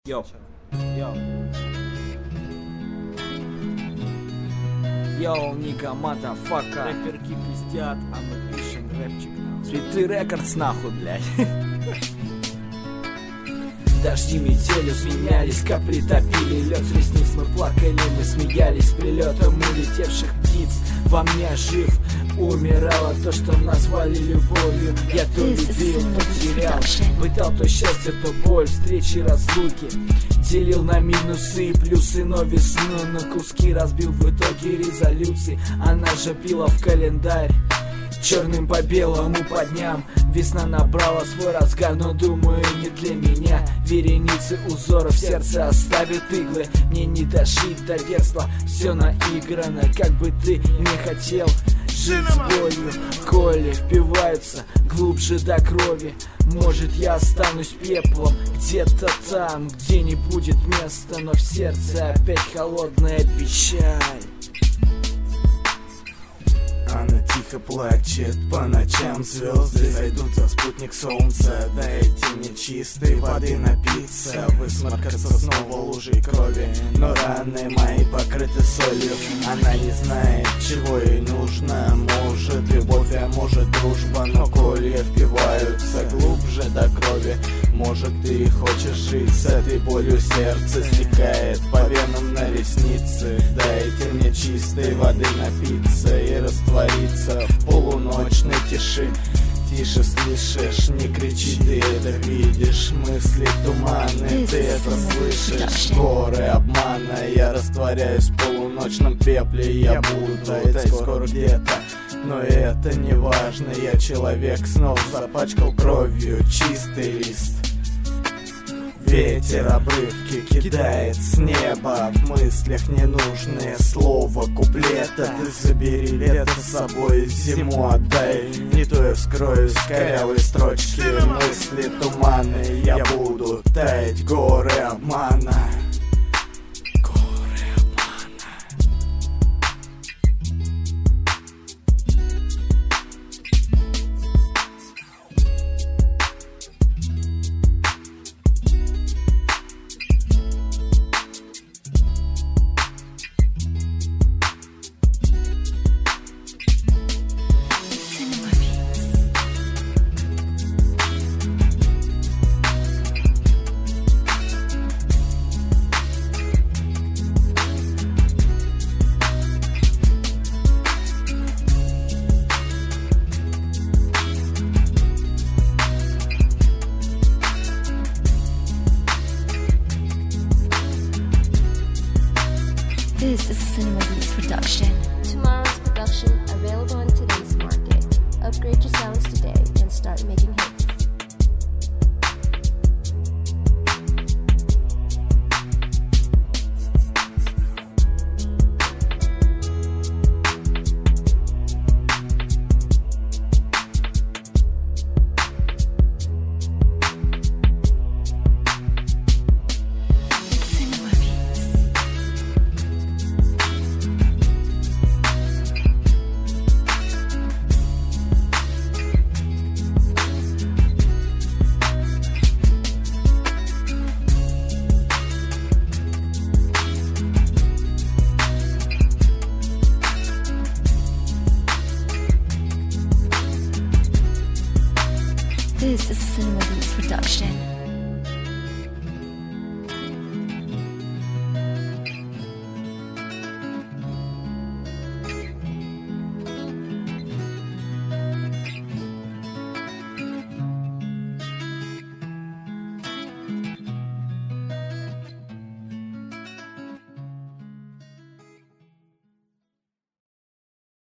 Йоу. Йоу, нига, мадафака. Рэперки пиздят, а мы пишем рэпчик. Цветы рекордс нахуй, блядь. Дожди метелью сменялись, капли топили лед с ресниц. Мы плакали, мы смеялись прилетом улетевших птиц. Во мне жив умирало то, что назвали любовью. Я то любил, то терял, пытал то счастье, то боль, встречи, разлуки. Делил на минусы и плюсы, но весну на куски разбил в итоге резолюции. Она же пила в календарь черным по белому по дням. Весна набрала свой разгар, но думаю, не для меня. Вереницы узоров сердце оставит иглы. Мне не дожить до детства, все наиграно. Как бы ты не хотел жить с болью, коли впиваются глубже до крови. Может, я останусь пеплом где-то там, где не будет места, но в сердце опять холодная печаль. Она тихо плачет по ночам, звезды зайдут за спутник солнца. Дайте мне чистой воды напиться, высморкаться снова лужей крови. Но раны мои покрыты солью. Она не знает, чего ей нужно. Может любовь, а может дружба. Но колья впиваются глубже до крови. Может ты хочешь жить с этой болью, сердце стекает по венам на ресницы. Дайте мне чистой воды напиться и раствориться в полуночной тиши. Тише слышишь, не кричи, ты это видишь. Мысли туманы, ты это слышишь. Горы обмана, я растворяюсь в полуночном пепле. Я буду таять скоро где-то, но это не важно. Я человек, снова запачкал кровью чистый лист. Ветер обрывки кидает с неба, в мыслях ненужные слова куплета. Ты забери лето с собой, зиму отдай, не то я вскроюсь корявые строчки. Мысли туманы, я буду таять, горы обмана. This is a Cinema Beats production. Tomorrow's production available on today's market. Upgrade your sounds today and start making hits.